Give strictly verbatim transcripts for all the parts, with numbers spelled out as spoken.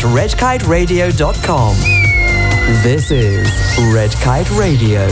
red kite radio dot com. This is Red Kite Radio.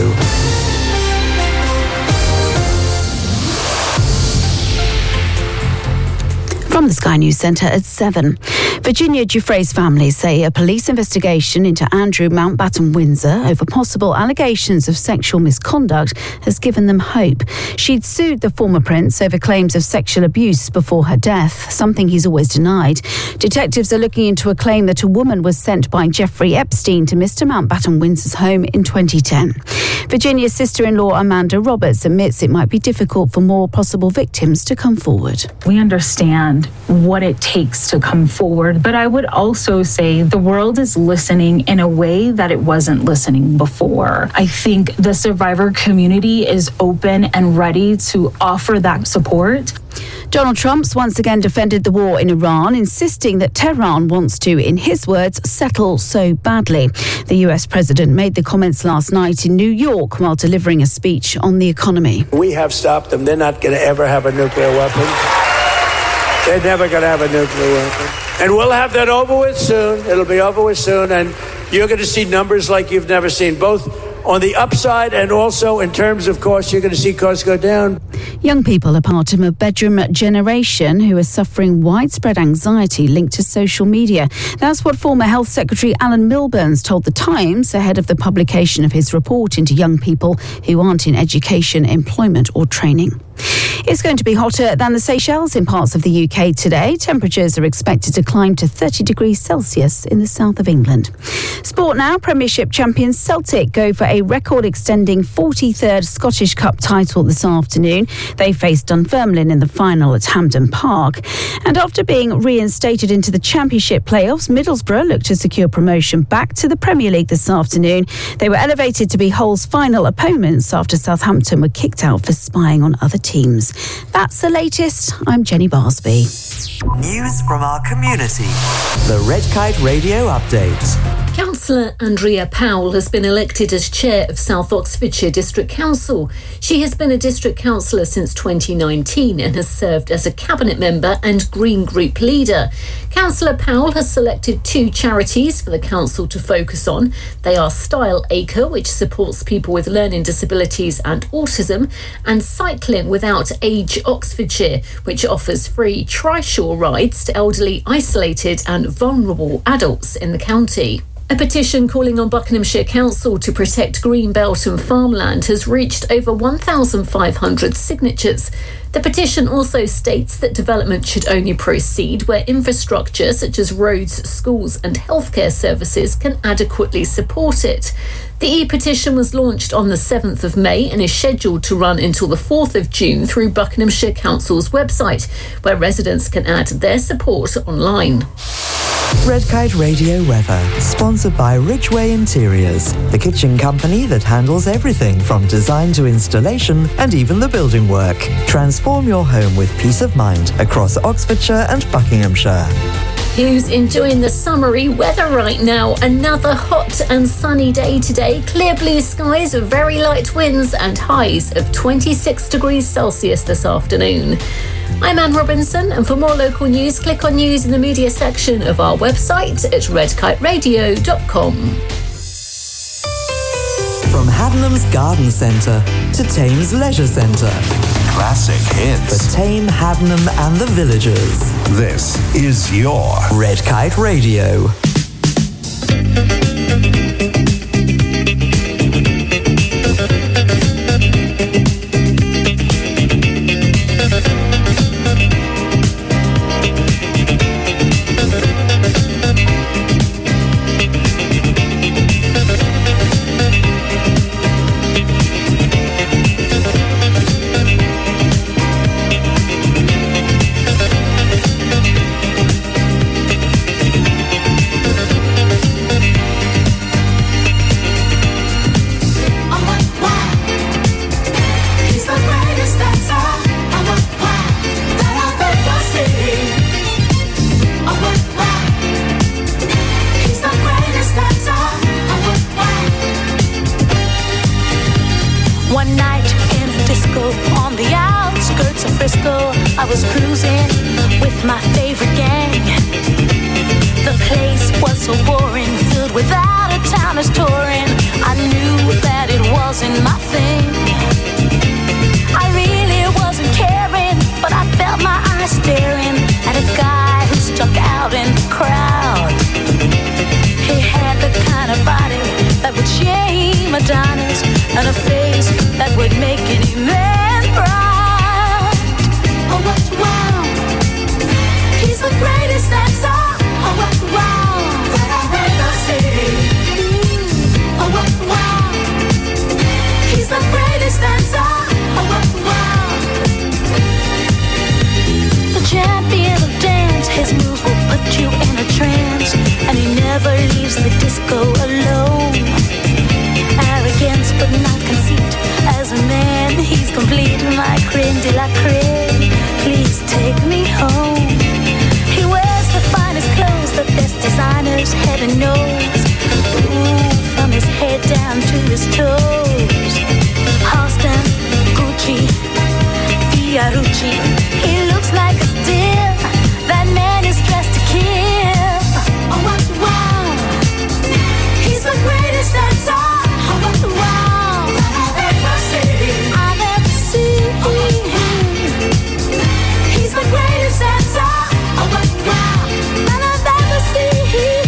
From the Sky News Centre at seven. Virginia Giuffre's family say a police investigation into Andrew Mountbatten Windsor over possible allegations of sexual misconduct has given them hope. She'd sued the former prince over claims of sexual abuse before her death, something he's always denied. Detectives are looking into a claim that a woman was sent by Jeffrey Epstein to Mister Mountbatten Windsor's home in twenty ten. Virginia's sister-in-law Amanda Roberts admits it might be difficult for more possible victims to come forward. We understand what it takes to come forward, but I would also say the world is listening in a way that it wasn't listening before. I think the survivor community is open and ready to offer that support. Donald Trump's once again defended the war in Iran, insisting that Tehran wants to, in his words, settle so badly. The U S president made the comments last night in New York while delivering a speech on the economy. We have stopped them. They're not going to ever have a nuclear weapon. They're never going to have a nuclear weapon. And we'll have that over with soon. It'll be over with soon. And you're going to see numbers like you've never seen, both on the upside and also in terms of costs. You're going to see costs go down. Young people are part of a bedroom generation who are suffering widespread anxiety linked to social media. That's what former Health Secretary Alan Milburns told The Times ahead of the publication of his report into young people who aren't in education, employment or training. It's going to be hotter than the Seychelles in parts of the U K today. Temperatures are expected to climb to thirty degrees Celsius in the south of England. Sport now. Premiership champions Celtic go for a record-extending forty-third Scottish Cup title this afternoon. They faced Dunfermline in the final at Hampden Park. And after being reinstated into the Championship playoffs, Middlesbrough look to secure promotion back to the Premier League this afternoon. They were elevated to be Hull's final opponents after Southampton were kicked out for spying on other teams. That's the latest. I'm Jenny Barsby. News from our community. The Red Kite Radio Update. Councillor Andrea Powell has been elected as chair of South Oxfordshire District Council. She has been a district councillor since twenty nineteen and has served as a cabinet member and Green Group leader. Councillor Powell has selected two charities for the council to focus on. They are Style Acre, which supports people with learning disabilities and autism, and Cycling Without Age Oxfordshire, which offers free trishaw rides to elderly, isolated and vulnerable adults in the county. A petition calling on Buckinghamshire Council to protect greenbelt and farmland has reached over one thousand five hundred signatures. The petition also states that development should only proceed where infrastructure such as roads, schools and healthcare services can adequately support it. The e-petition was launched on the seventh of May and is scheduled to run until the fourth of June through Buckinghamshire Council's website, where residents can add their support online. Red Kite Radio weather, sponsored by Ridgeway Interiors, the kitchen company that handles everything from design to installation and even the building work. Transform your home with peace of mind across Oxfordshire and Buckinghamshire. Who's enjoying the summery weather right now? Another hot and sunny day today. Clear blue skies with very light winds and highs of twenty-six degrees Celsius this afternoon. I'm Anne Robinson, and for more local news, click on news in the media section of our website at red kite radio dot com. From Haddenham's Garden Centre to Thames Leisure Centre. Classic hits. For Tame, Haddenham and the villagers. This is your Red Kite Radio. I was cruising with my favorite gang. The place was without a town is touring. I knew that it wasn't my thing. I really wasn't caring, but I felt my eyes staring at a guy who stuck out in the crowd. He had the kind of body that would shame Adonis, and a face that would make any man proud. Oh, what wow! He's the greatest dancer. Oh, what wow! That I've ever seen. Mm. Oh, what wow! He's the greatest dancer. Oh, what wow! The champion of dance, his moves will put you in a trance, and he never leaves the disco alone. Arrogance but not conceit. As a man, he's complete. My creme de la creme. Please take me home. He wears the finest clothes, the best designers, heaven knows. Ooh, from his head down to his toes. Halston, Gucci, Fiorucci. He looks like a steal. That man is dressed to kill. Oh, what wow! He's the greatest dancer. Oh, what wow! I've ever seen. I've ever seen. He's the greatest dancer. Oh, what wow! That I've ever seen.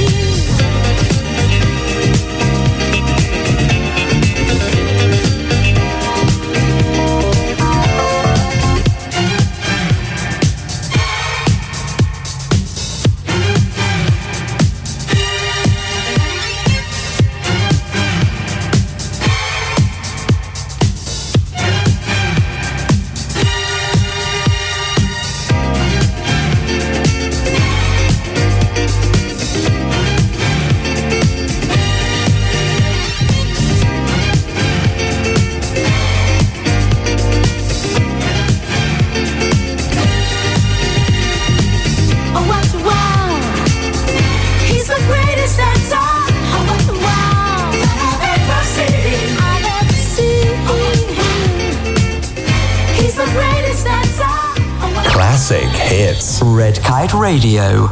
Classic hits. Red Kite Radio.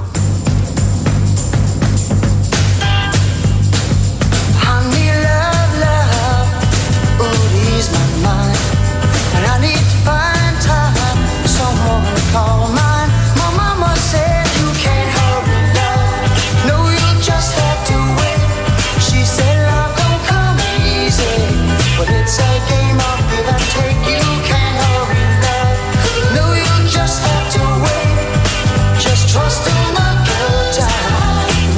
Trust in the good time.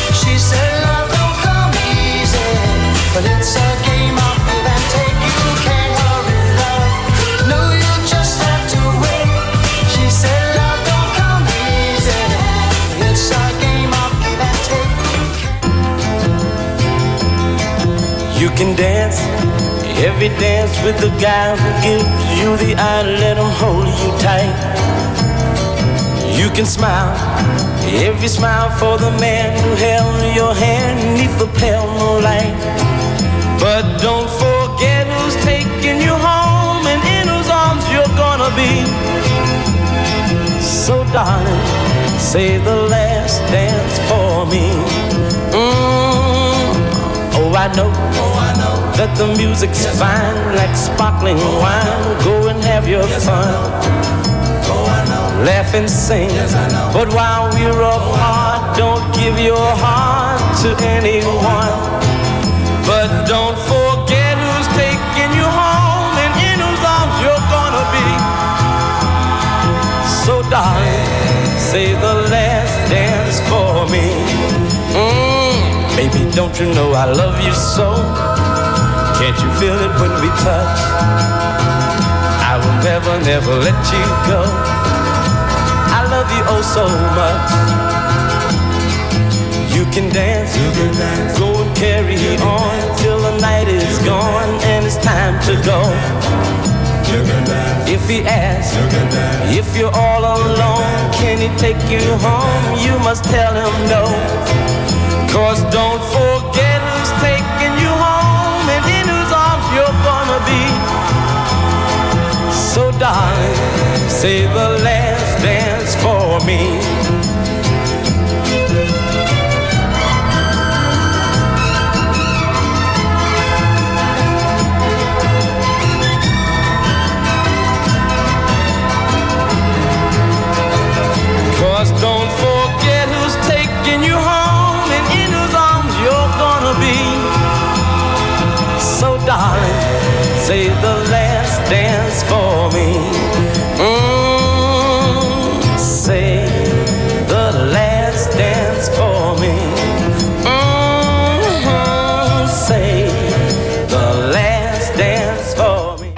But it's a game of give and take. You can't You can dance every dance with the guy who gives you the eye, let him hold you tight. You can smile every smile for the man who held your hand neath the pale moonlight. But don't forget who's taking you home and in whose arms you're gonna be. So darling, say the last dance for me. Mm. Oh, I know, oh, I know that the music's yes, fine like sparkling oh, wine. Go and have your yes, fun. Oh, I know. Laugh and sing. Yes, I know. But while we're apart, don't give your heart to anyone. But don't forget who's taking you home and in whose arms you're gonna be. So darling, say the last dance for me. Mm, baby, don't you know I love you so? Can't you feel it when we touch? I will never, never let you go. I love you oh so much. You can dance, you can dance. Go and carry on till the night is gone and it's time to go. If he asks, if you're all alone, can he take you home? You must tell him no. Cause don't forget who's taking you home and in whose arms you're gonna be. So darling, say the last dance for me. Cause don't forget who's taking you home and in whose arms you're gonna be. So darling, say the last dance for me. Mm, say the last dance for me. Mm, say the last dance for me.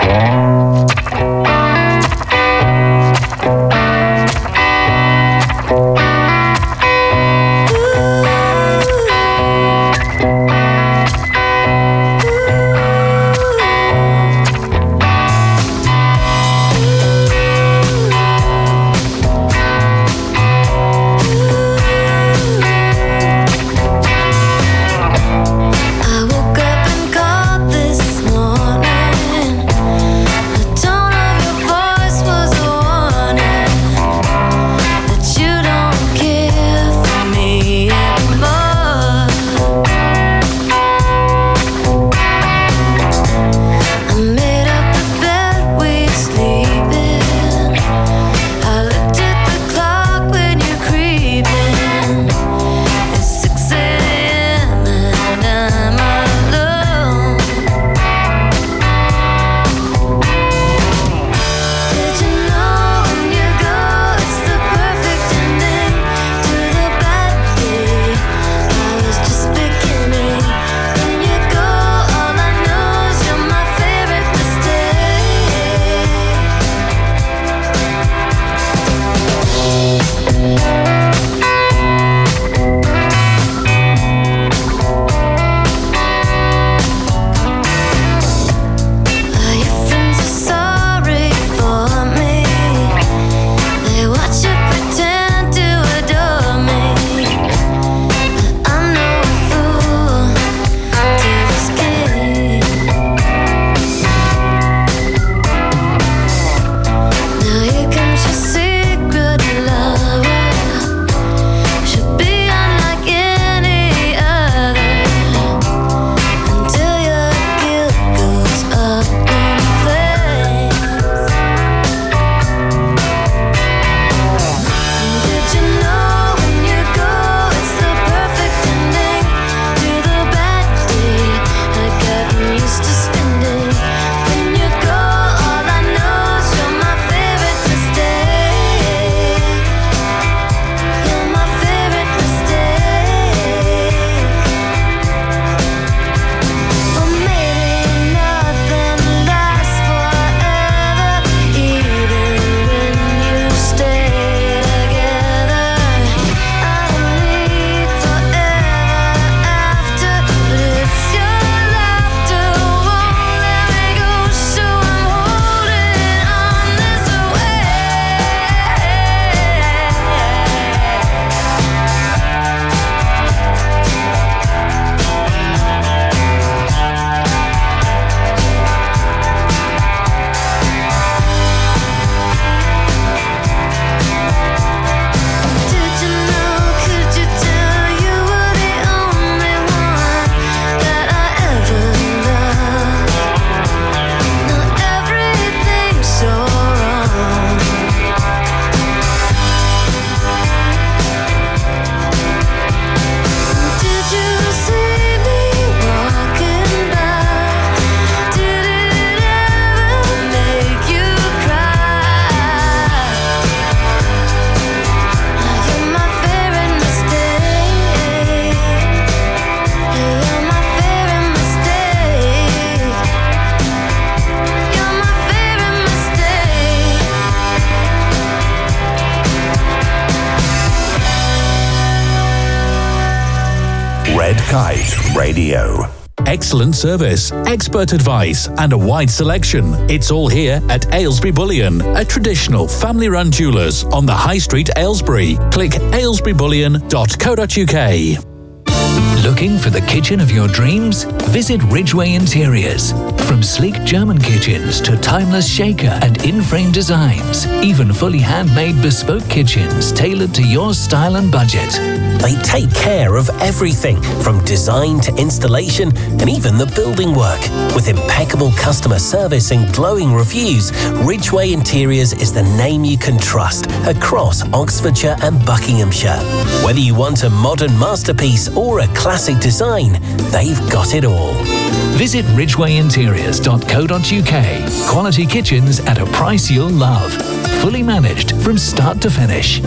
Red Kite Radio. Excellent service, expert advice, and a wide selection. It's all here at Aylesbury Bullion, a traditional family-run jewellers on the High Street, Aylesbury. Click aylesbury bullion dot co dot uk. Looking for the kitchen of your dreams? Visit Ridgeway Interiors. From sleek German kitchens to timeless shaker and in-frame designs, even fully handmade bespoke kitchens tailored to your style and budget. They take care of everything from design to installation and even the building work. With impeccable customer service and glowing reviews, Ridgeway Interiors is the name you can trust across Oxfordshire and Buckinghamshire. Whether you want a modern masterpiece or a classic design, they've got it all. Visit ridgeway interiors dot co dot uk. Quality kitchens at a price you'll love. Fully managed from start to finish.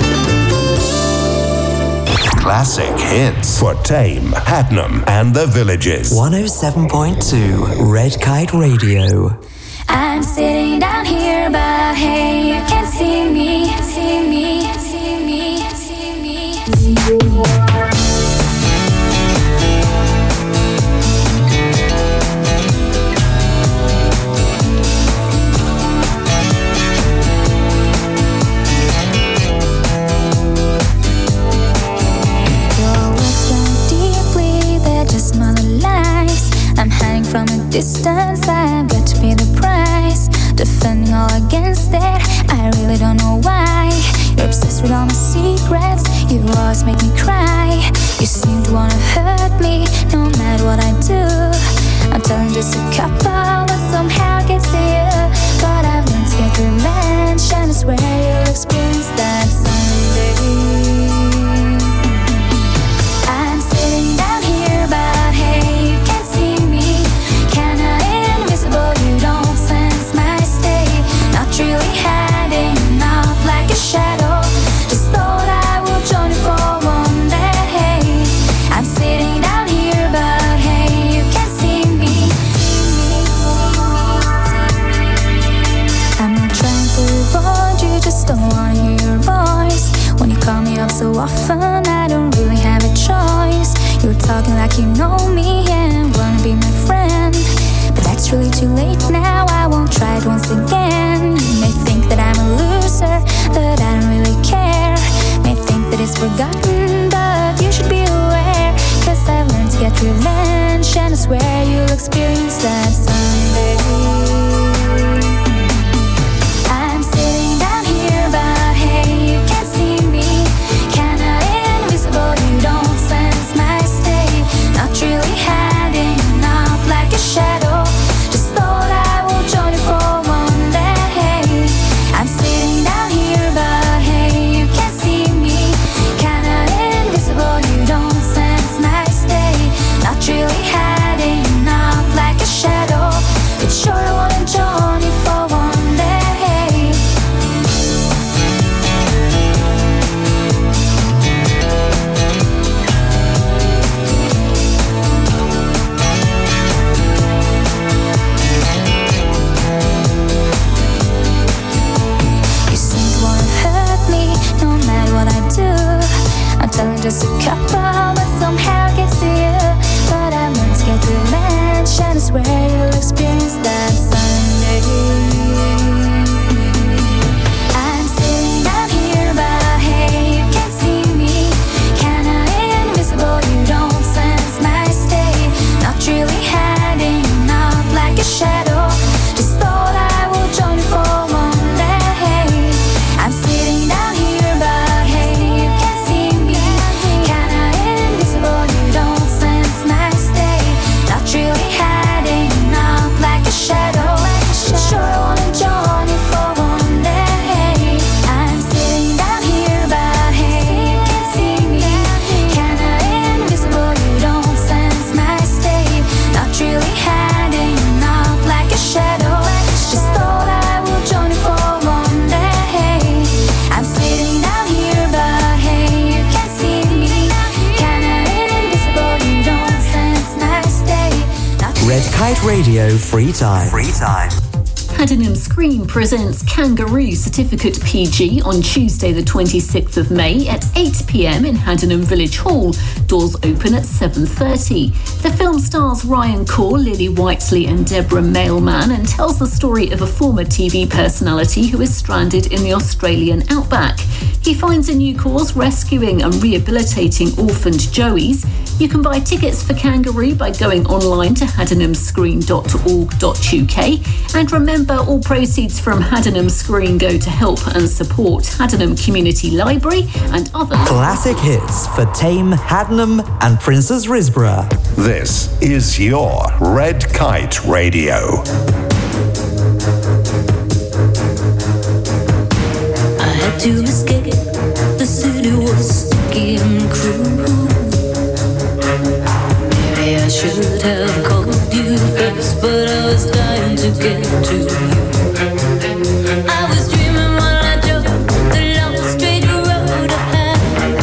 Classic hits for Tame, Hadnam, and the Villages. one oh seven point two Red Kite Radio. I'm sitting down here, but hey, you can't see me, see me, see me, see me, see me. From a distance, I've got to pay the price. Defending all against it, I really don't know why. You're obsessed with all my secrets, you always make me cry. You seem to wanna hurt me, no matter what I do. I'm telling just a couple, but somehow gets to you. But I've learned to get revenge, and I swear you'll experience that someday. I'm sitting down here, but hey, you can't see me. You don't sense my state. Not really hiding out like a shadow. Just thought I would join you for one day. I'm sitting down here, but hey, you can't see me. I'm not trying to avoid you, just don't wanna hear your voice. When you call me up so often, I don't really have a choice. You're talking like you know me and wanna be my friend. But that's really too late now, I won't try it once again. You may think that I'm a loser, that I don't really care. May think that it's forgotten, but you should be aware. Cause I've learned to get revenge, and I swear you'll experience that someday. I'm sitting down here, but hey, you can't see me. Kinda invisible, you don't sense my state. Not really hiding out like a shadow. Just a couple, but somehow gets to you. But I want to get revenge, and I swear you'll experience that someday. I'm sitting down here, but hey, you can't see me. Kinda invisible, you don't sense my state. Not really hiding out like a shadow. Just thought I would join you for one day. I'm sitting down here, but hey, you can't see me. You don't sense my state. Not really hiding out like a shadow. But sure I wanna join you for one day. I'm sitting down here, but hey, you can't see me. Kinda invisible, you don't sense my state. Not really hiding out like a shadow. Just thought I would join you for one day. I'm sitting down here, but hey, you can't see me. Red Kite Radio Free Time. Free Time. Haddenham Screen presents Kangaroo Certificate P G on Tuesday the twenty-sixth of May at eight p m in Haddenham Village Hall. Doors open at seven thirty. The film stars Ryan Kaur, Lily Whiteley and Deborah Mailman and tells the story of a former T V personality who is stranded in the Australian outback. He finds a new cause rescuing and rehabilitating orphaned joeys. You can buy tickets for Kangaroo by going online to haddenham screen dot org dot u k. And remember, all proceeds from Haddenham Screen go to help and support Haddenham Community Library and other classic hits for Tame, Haddenham and Princess Risborough. This is your Red Kite Radio. I had to escape. The city was sticky and cruel. Maybe I should have called you first, but I was dying to get to you. I was dreaming while I drove the long straight road ahead.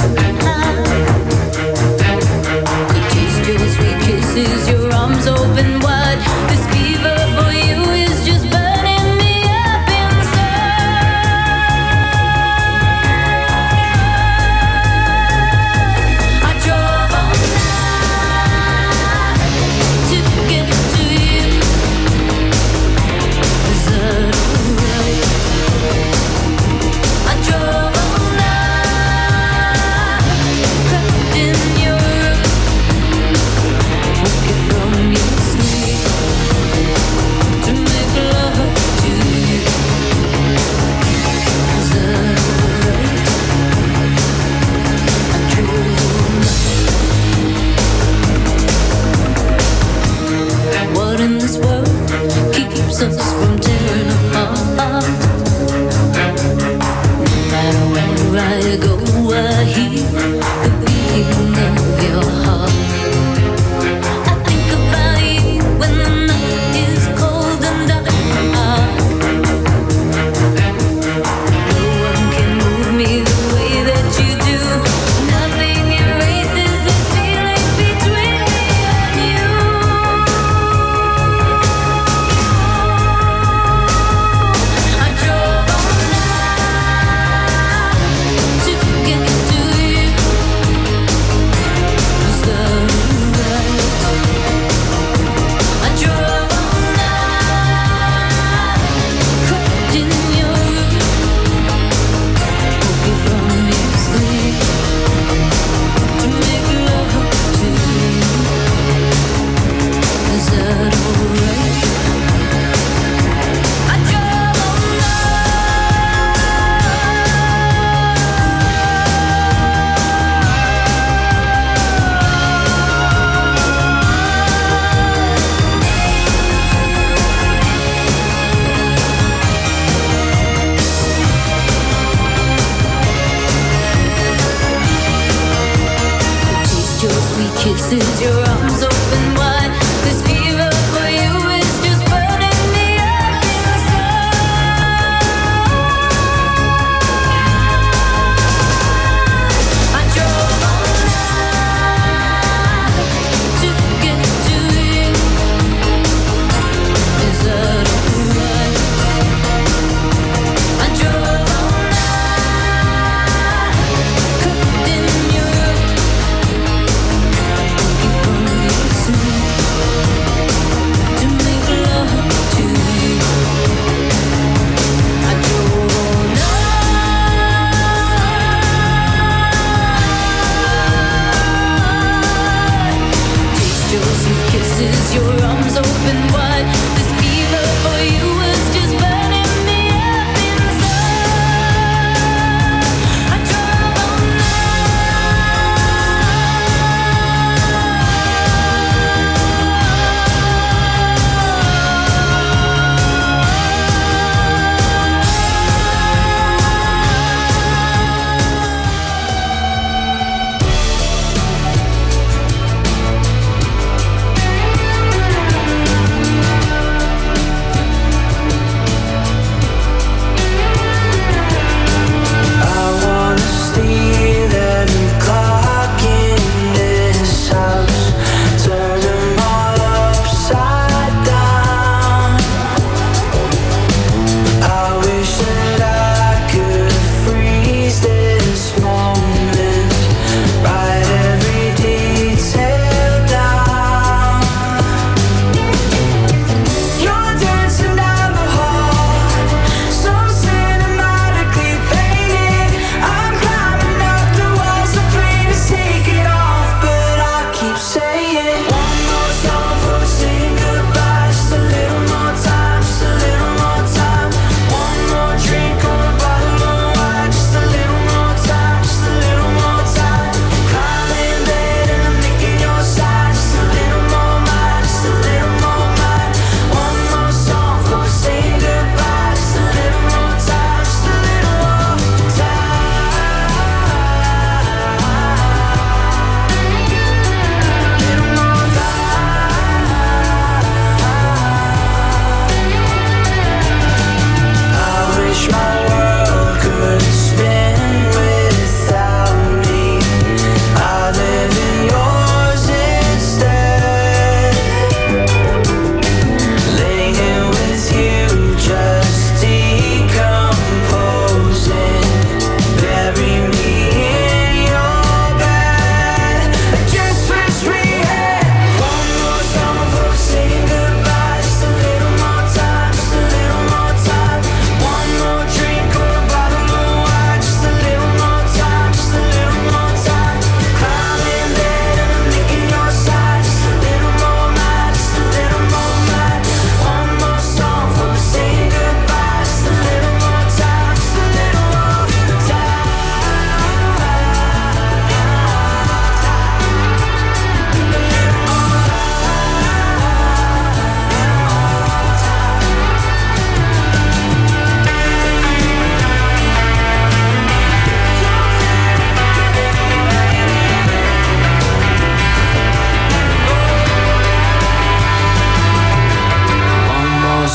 Could taste your sweet kisses, your arms open wide. This fever for you is just burning me up inside. I drove all night to get to you. Is that alright? I drove all night, crept in your room, woke you from your sleep to make love to you. Is that alright? I drove all night. What in this world keeps us from tearing apart? No matter where I go, I hear the beating of your heart. I think about you when the night is cold and dark. No one can move me the way that you do. Nothing erases this feeling between me and you. I drove all night to get to you.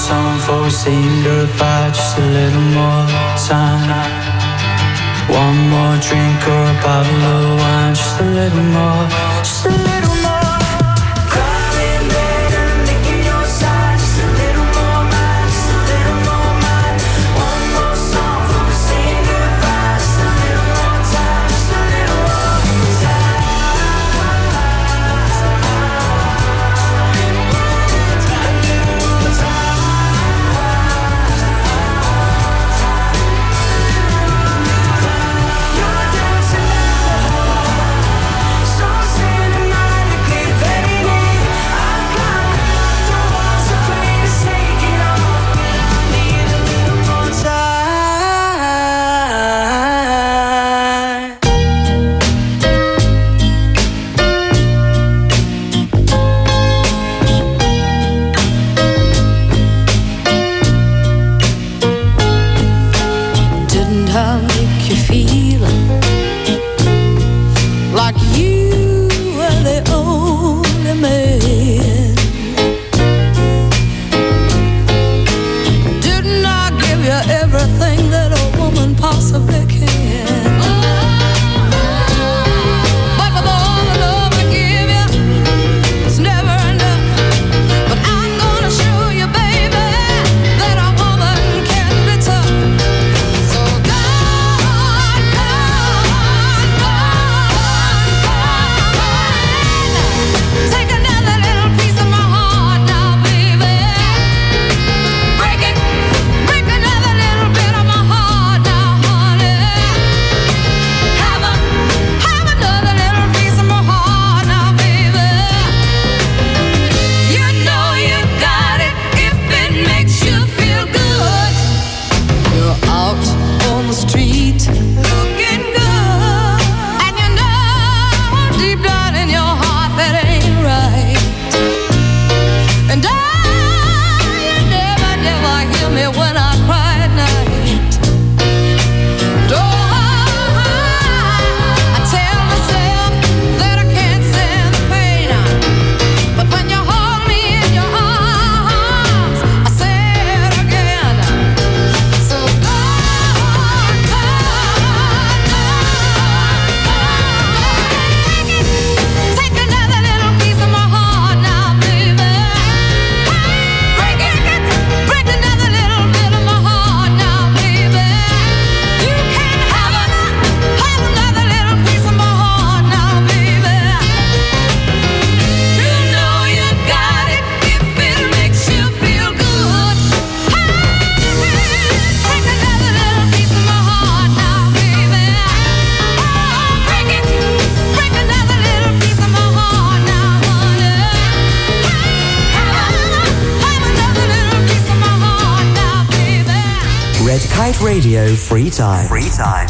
song for we sing goodbye, just a little more time. One more drink or a bottle of wine, just a little more, just a little more. Climb in bed and look at your side, just a little more mine, just a little more mine. One more song for we sing goodbye, just a little more time, just a little more time. Radio Free Time. Free Time.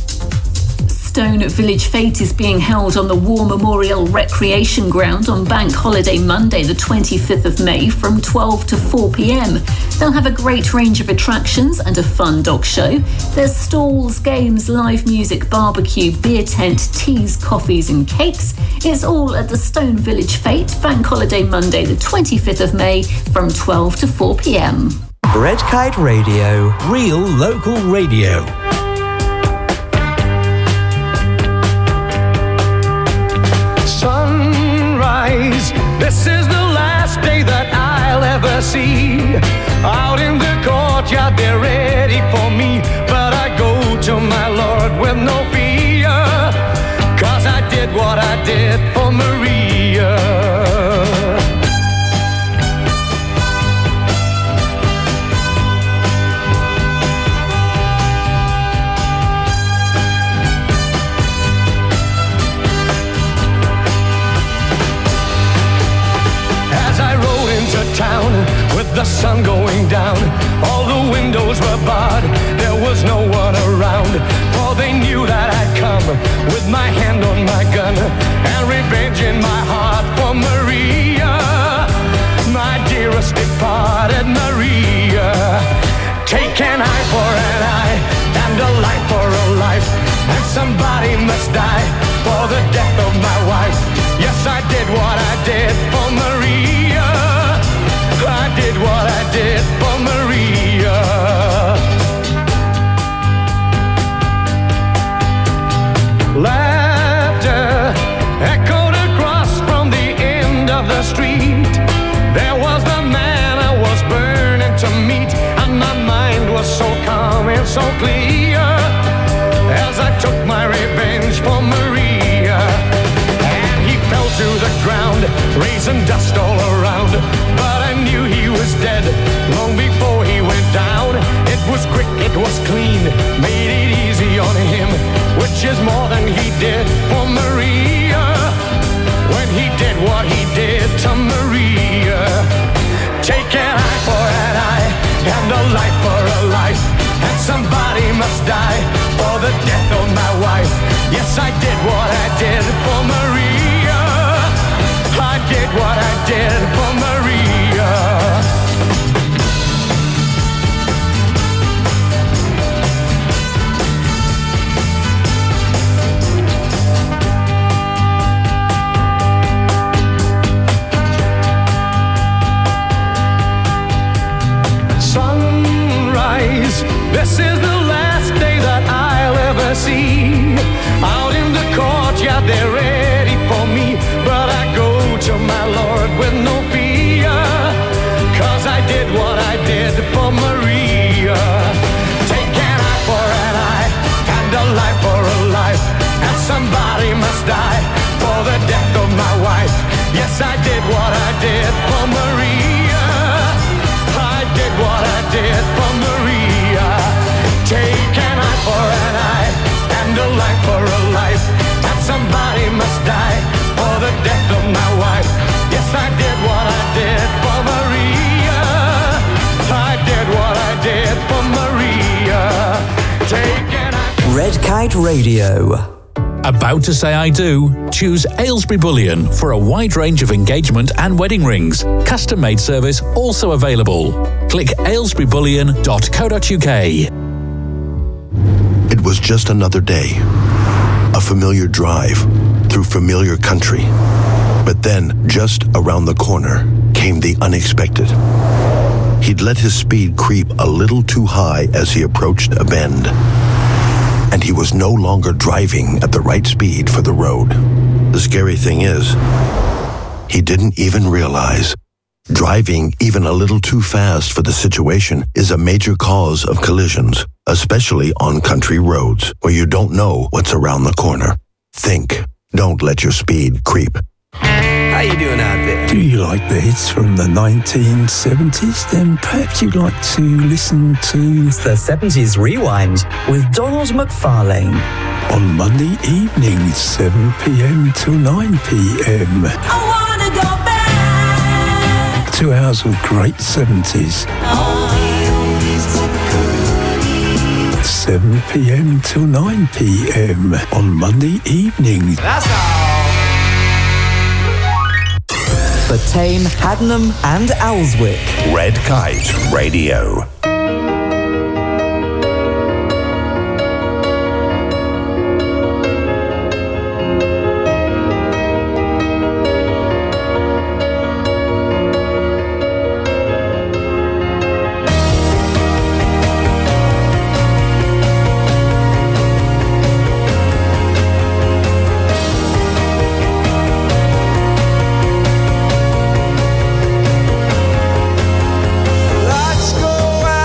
Stone Village Fete is being held on the War Memorial Recreation Ground on Bank Holiday Monday, the twenty-fifth of May, from twelve to four p.m. They'll have a great range of attractions and a fun dog show. There's stalls, games, live music, barbecue, beer tent, teas, coffees and cakes. It's all at the Stone Village Fete, Bank Holiday Monday, the twenty-fifth of May, from twelve to four p.m. Red Kite Radio. Real local radio. Sunrise, this is the last day that I'll ever see. Out in the courtyard, they're ready for me. But I go to my Lord with no fear, 'cause I did what I did for Maria. Town with the sun going down, all the windows were barred, there was no one around, for they knew that I'd come with my hand on my gun and revenge in my heart for Maria, my dearest departed Maria. Take an eye for an eye and a life for a life, and somebody must die for the death of my wife. Yes, I did what I did for Maria. I did what I did for so clear as I took my revenge for Maria. And he fell to the ground, raising dust all around. But I knew he was dead long before he went down. It was quick, it was clean, made it easy on him, which is more than he did for Maria. When he did what he did to Maria. Take an eye for an eye and a life for a life, and somebody must die for the death of my wife. Yes, I did what I did for Maria. I did what I did for Maria. Sunrise, this is the last day that I'll ever see. Out in the courtyard, they're ready for me, but I go to my Lord with no fear, 'cause I did what I did for Maria. Take an eye for an eye and a life for a life, and somebody must die for the death of my wife. Yes, I did what I did for Maria. I did what I did for Maria. Take an eye for an eye and a life for a life, and somebody must die for the death of my wife. Yes, I did what I did for Maria. I did what I did for Maria. Take an eye. Red Kite Radio. About to say I do? Choose Aylesbury Bullion for a wide range of engagement and wedding rings. Custom-made service also available. Click aylesbury bullion dot co dot uk. It was just another day. A familiar drive through familiar country. But then, just around the corner, came the unexpected. He'd let his speed creep a little too high as he approached a bend. And he was no longer driving at the right speed for the road. The scary thing is, he didn't even realize driving even a little too fast for the situation is a major cause of collisions, especially on country roads where you don't know what's around the corner. Think. Don't let your speed creep. How you doing out there? Do you like the hits from the nineteen seventies? Then perhaps you'd like to listen to the seventies Rewind with Donald McFarlane. On Monday evenings, seven p.m. till nine p.m. I wanna go back. Two hours of great seventies. seven p.m. till nine p.m. on Monday evenings. That's all. For Tame, Haddenham and Alswick. Red Kite Radio. Let's go out.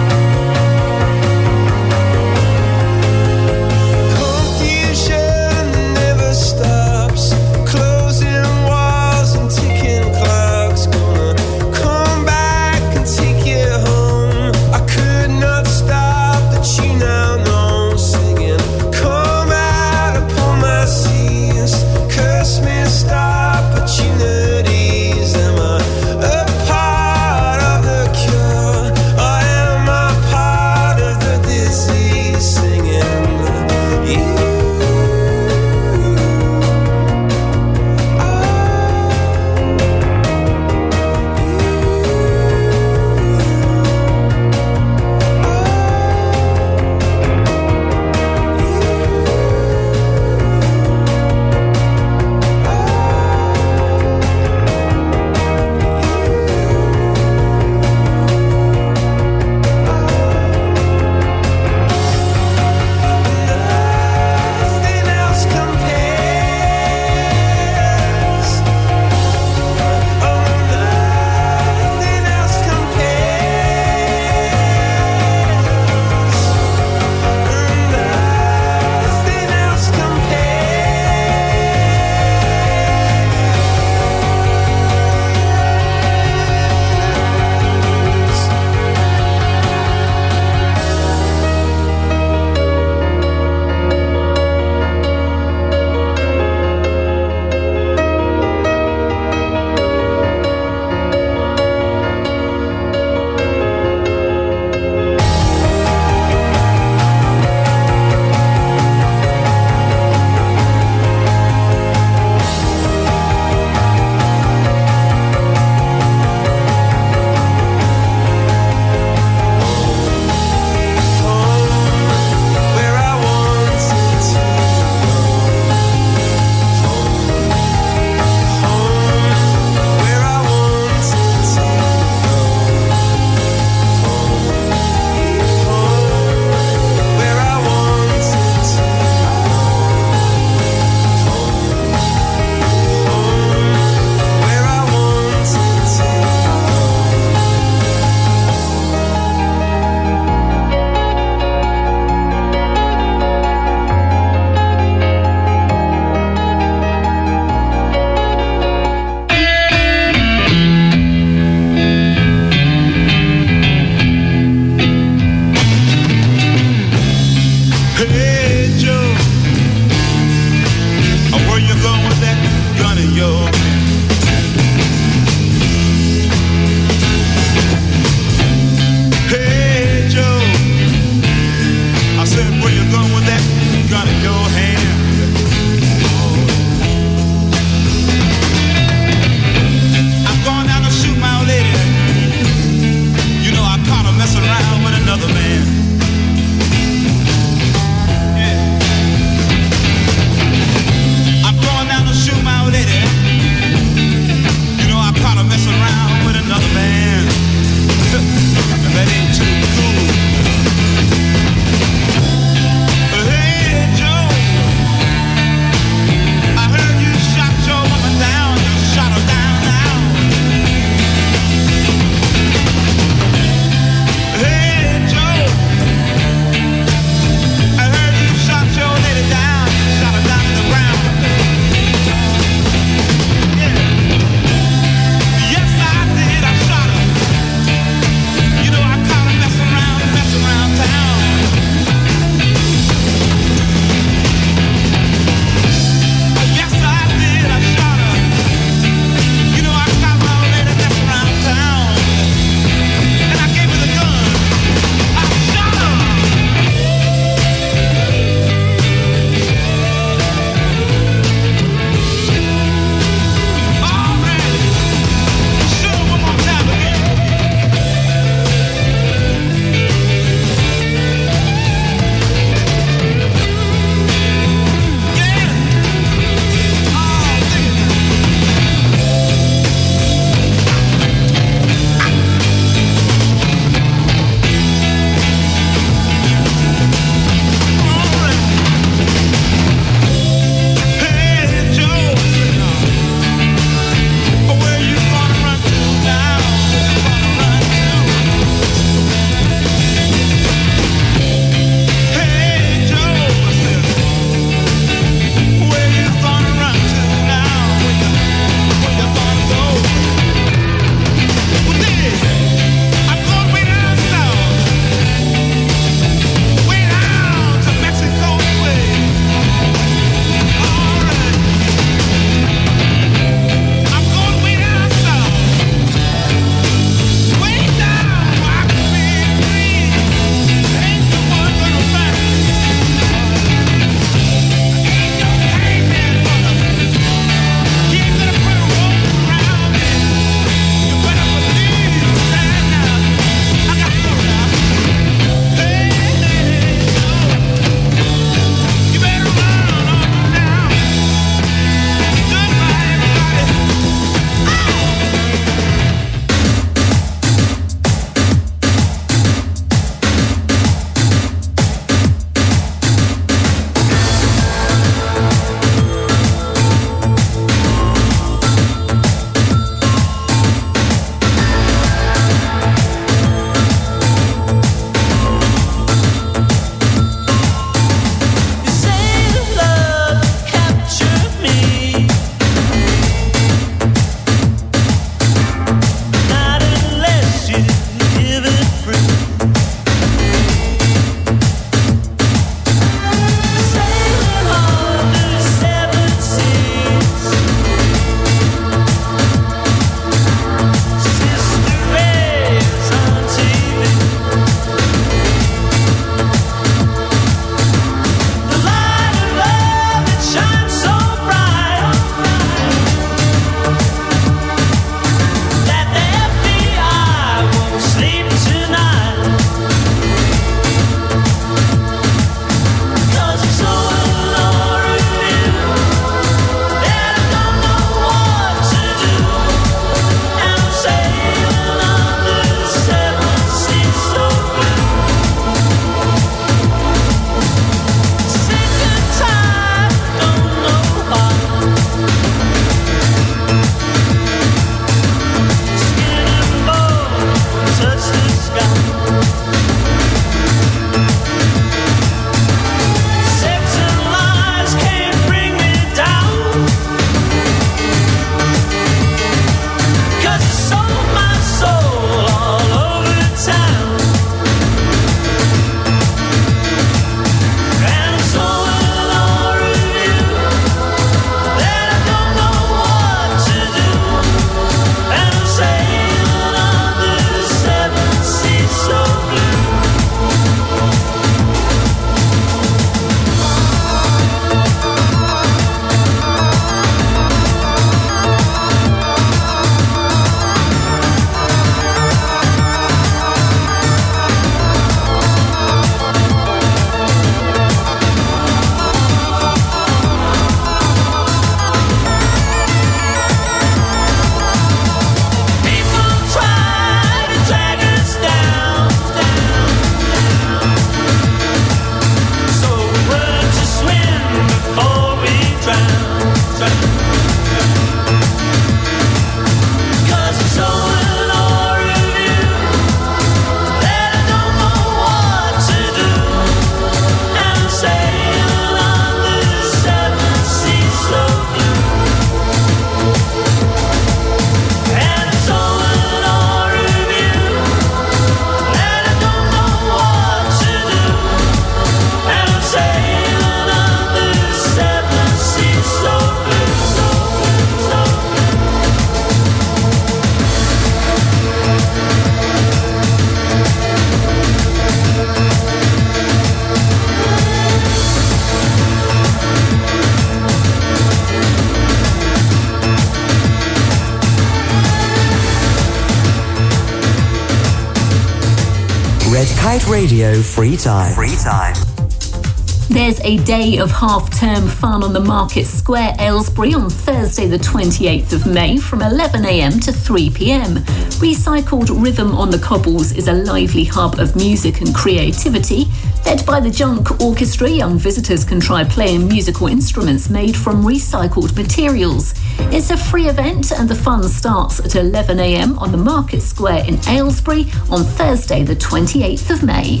Red Kite Radio Free Time. Free Time. There's a day of half-term fun on the Market Square, Aylesbury, on Thursday the twenty-eighth of May from eleven a m to three p m. Recycled Rhythm on the Cobbles is a lively hub of music and creativity. Led by the Junk Orchestra, young visitors can try playing musical instruments made from recycled materials. It's a free event and the fun starts at eleven a m on the Market Square in Aylesbury on Thursday the twenty-eighth of May.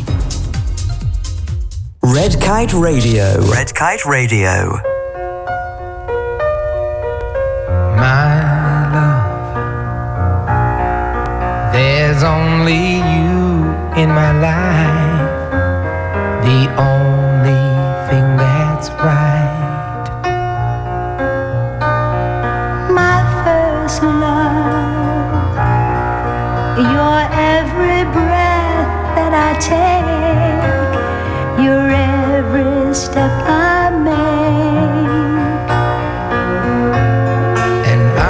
Red Kite Radio. Red Kite Radio. My love, there's only you in my life, the only thing that's right. My first love, your every breath that I take, your every step I make, and I,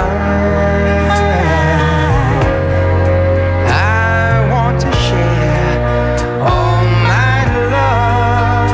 I want to share all my love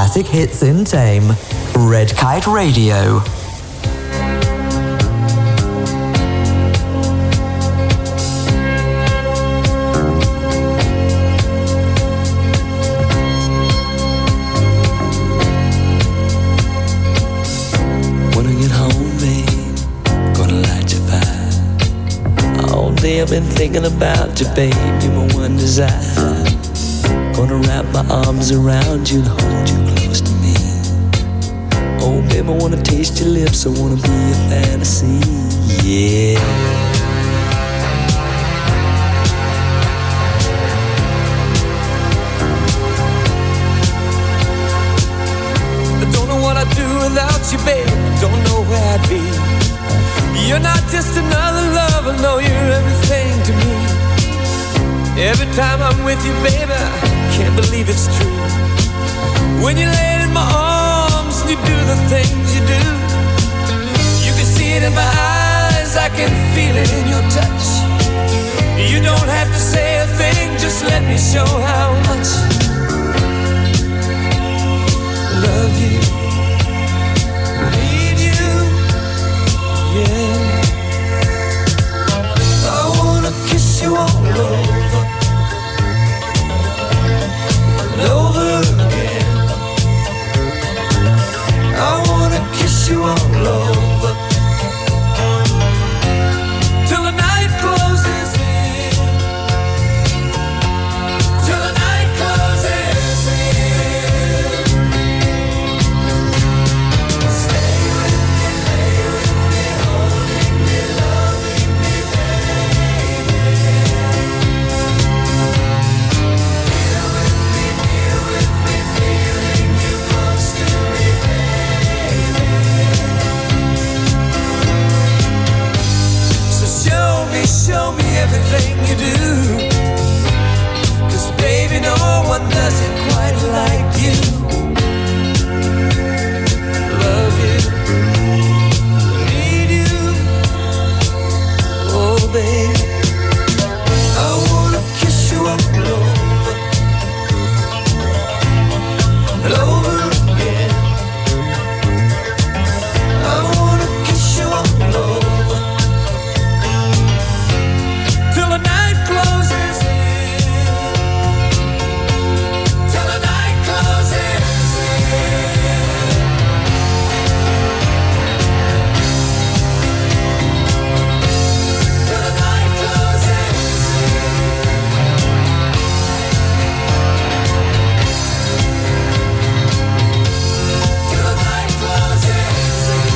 classic hits in Tame. Red Kite Radio. I've been thinking about you, babe, you're my one desire. Gonna wrap my arms around you and hold you close to me. Oh, babe, I wanna taste your lips, I wanna be a fantasy, yeah. I don't know what I'd do without you, babe, don't know where I'd be. You're not just another lover, no, you're everything to me. Every time I'm with you, baby, I can't believe it's true. When you lay in my arms and you do the things you do, you can see it in my eyes, I can feel it in your touch. You don't have to say a thing, just let me show how much I love you, need you, yeah. Kiss you all over and over again. I wanna kiss you all over till the night closes in. Till the night closes in. Stay with me, lay with me, holding me, loving me, show me everything you do, 'cause baby, no one does it quite like you. Love you, need you, oh baby, I wanna kiss you all over and over again. I wanna kiss you all over till the night closes in. Till the night closes in. Till the night closes in. Till the night closes in.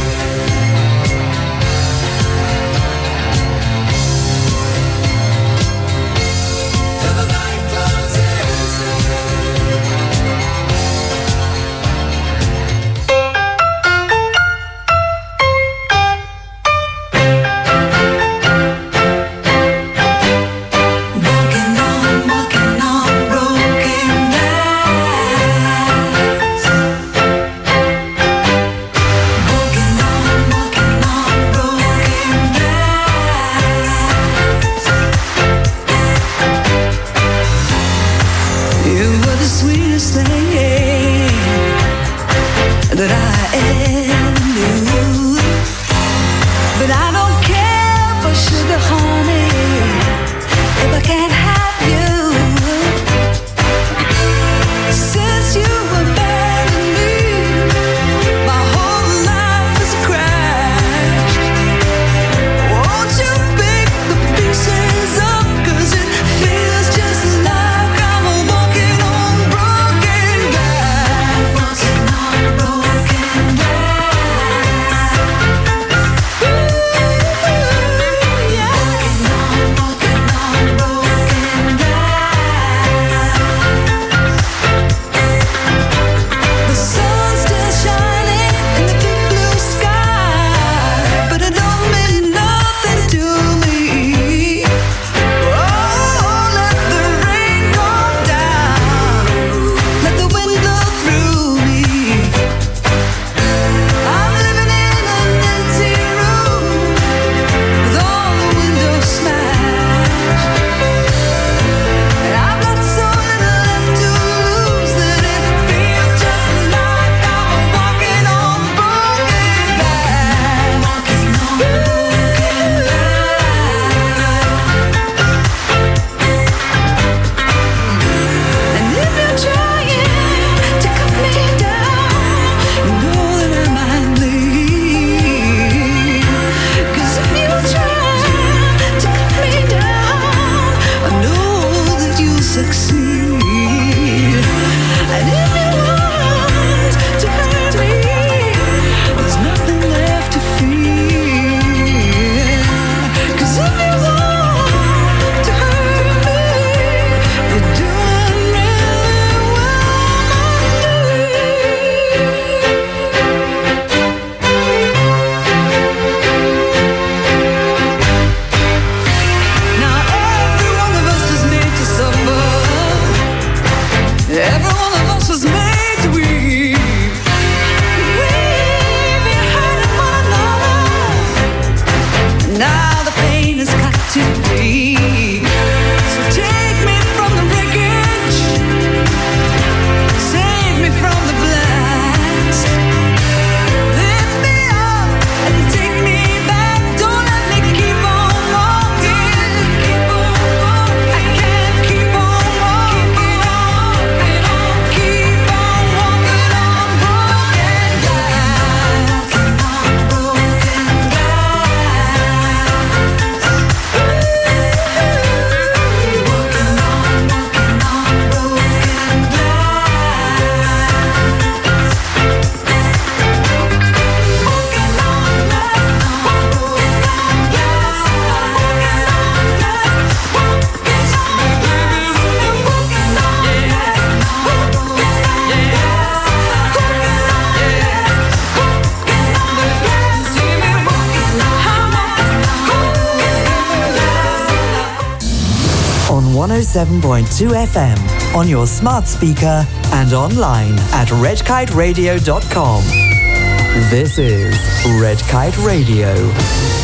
oh seven point two F M, on your smart speaker and online at red kite radio dot com. This is Red Kite Radio.